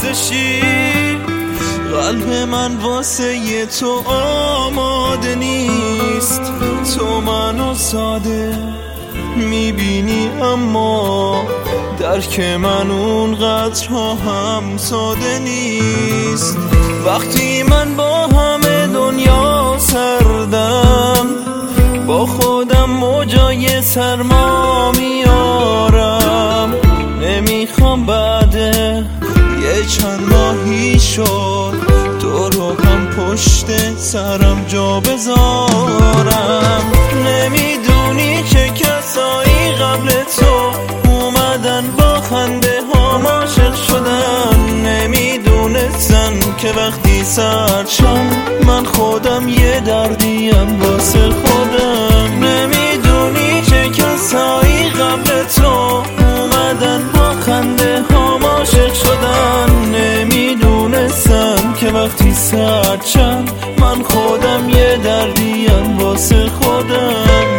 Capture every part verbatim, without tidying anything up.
بستشی، قلب من واسه ی تو آماده نیست. تو منو ساده میبینی اما درک من اونقدر ها هم ساده نیست. وقتی من با همه دنیا سردم، با خودم موجای سرما میارم. نمیخوام بعده یه چند ماهی شد تو رو هم پشت سرم جا بذارم. نمیدونی که کسایی قبل تو اومدن با خنده ها عاشق شدن. نمیدونستن که وقتی سرشم من خودم یه دردیم واسه خودم. نمیدونی که کسایی قبل تو اومدن با خنده ها عاشق شدن. نمیدونستن که وقتی سرشم من خودم یه دردیم واسه خودم.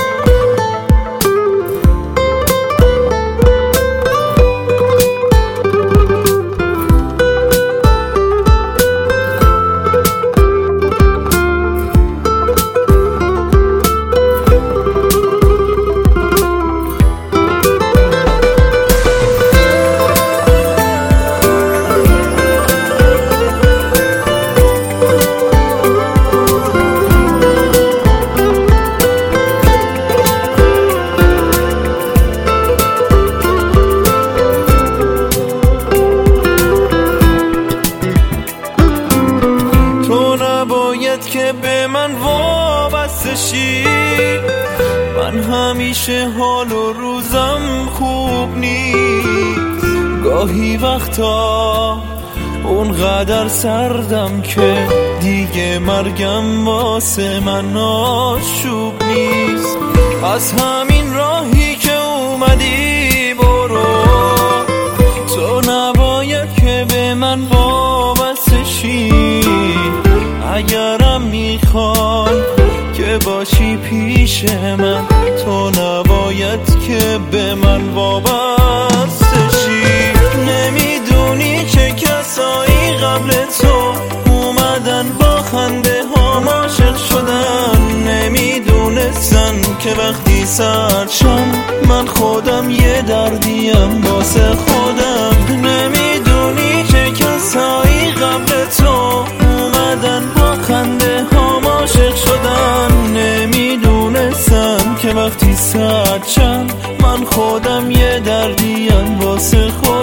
که به من وابسته شی، من همیشه حال و روزم خوب نیست. گاهی وقتا اونقدر سردم که دیگه مرگم واسه من آشوب نیست. از همین راهی که اومدی برو، تو نباید که به من وابسته شی. اگرم میخوای که باشی پیش من، تو نباید که به من وابسته شی. نمیدونی که کسایی قبل تو اومدن با خنده ها عاشق شدن. نمیدونستن که وقتی سرشم من خودم یه دردیم واسه خودم. نمیدونی که کسایی قبل تو اومدن با خنده ها عاشق شدن. نمیدونستن که وقتی سرشم من خودم یه دردیم واسه خودم.